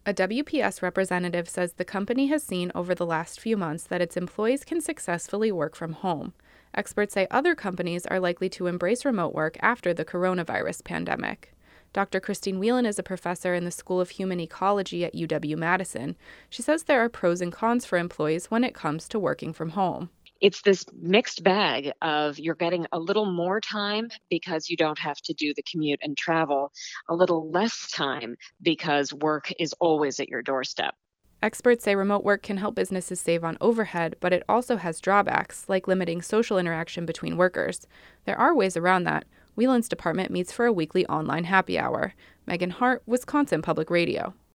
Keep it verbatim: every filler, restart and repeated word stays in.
A W P S representative says the company has seen over the last few months that its employees can successfully work from home. Experts say other companies are likely to embrace remote work after the coronavirus pandemic. Doctor Christine Whelan is a professor in the School of Human Ecology at U W-Madison. She says there are pros and cons for employees when it comes to working from home. It's this mixed bag of you're getting a little more time because you don't have to do the commute and travel, a little less time because work is always at your doorstep. Experts say remote work can help businesses save on overhead, but it also has drawbacks, like limiting social interaction between workers. There are ways around that. Whelan's department meets for a weekly online happy hour. Megan Hart, Wisconsin Public Radio.